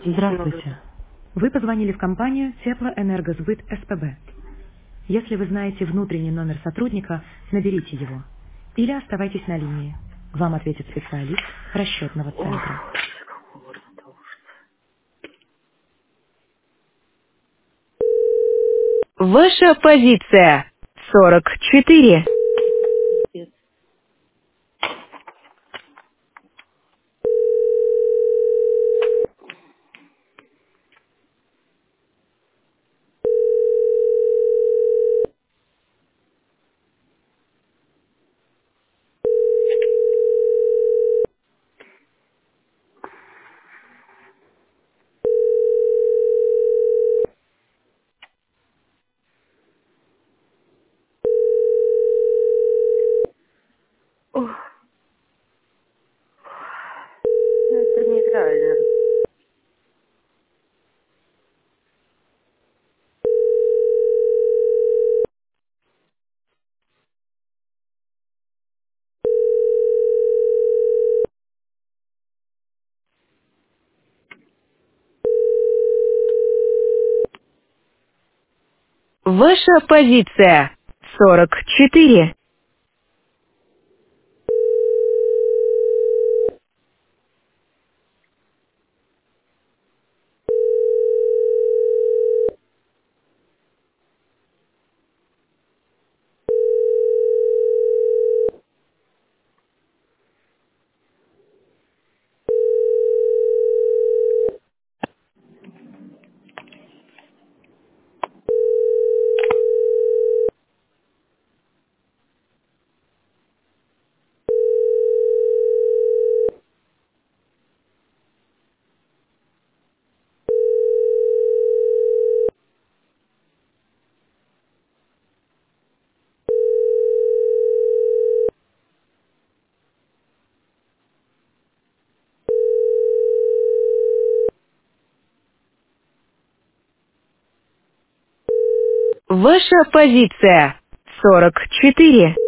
Здравствуйте. Вы позвонили в компанию Теплоэнергосбыт СПБ. Если вы знаете внутренний номер сотрудника, наберите его. Или оставайтесь на линии. Вам ответит специалист расчетного Ох, центра. какого раздолб. Ваша позиция 44. Ох, это нереально. Ваша позиция 44. Ваша позиция 44.